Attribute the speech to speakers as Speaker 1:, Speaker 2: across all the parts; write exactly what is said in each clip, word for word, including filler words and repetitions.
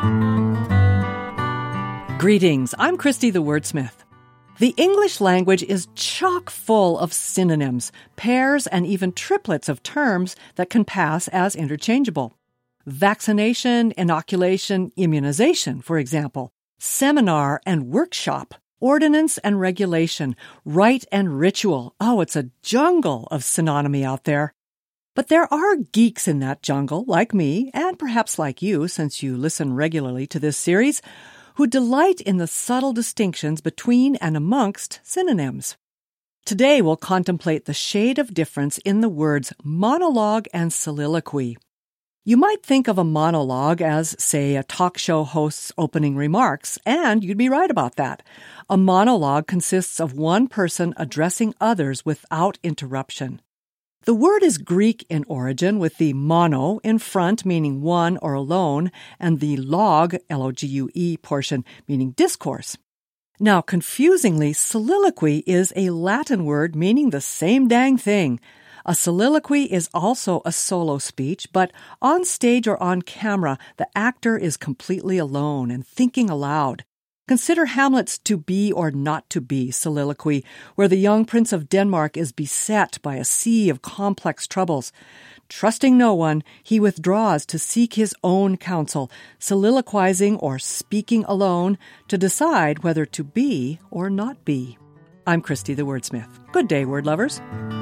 Speaker 1: Greetings, I'm Christy the Wordsmith. The English language is chock full of synonyms, pairs, and even triplets of terms that can pass as interchangeable. Vaccination, inoculation, immunization, for example. Seminar and workshop. Ordinance and regulation. Rite and ritual. Oh, it's a jungle of synonymy out there. But there are geeks in that jungle, like me, and perhaps like you, since you listen regularly to this series, who delight in the subtle distinctions between and amongst synonyms. Today we'll contemplate the shade of difference in the words monologue and soliloquy. You might think of a monologue as, say, a talk show host's opening remarks, and you'd be right about that. A monologue consists of one person addressing others without interruption. The word is Greek in origin, with the mono in front meaning one or alone, and the log, L O G U E, portion meaning discourse. Now, confusingly, soliloquy is a Latin word meaning the same dang thing. A soliloquy is also a solo speech, but on stage or on camera, the actor is completely alone and thinking aloud. Consider Hamlet's to be or not to be soliloquy, where the young Prince of Denmark is beset by a sea of complex troubles. Trusting no one, he withdraws to seek his own counsel, soliloquizing or speaking alone to decide whether to be or not be. I'm Christy the Wordsmith. Good day, word lovers.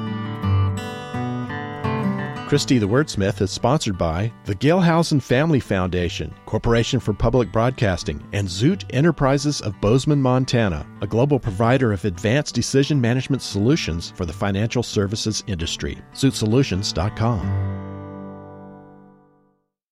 Speaker 2: Christy the Wordsmith is sponsored by the Gelhausen Family Foundation, Corporation for Public Broadcasting, and Zoot Enterprises of Bozeman, Montana, a global provider of advanced decision management solutions for the financial services industry. zoot solutions dot com.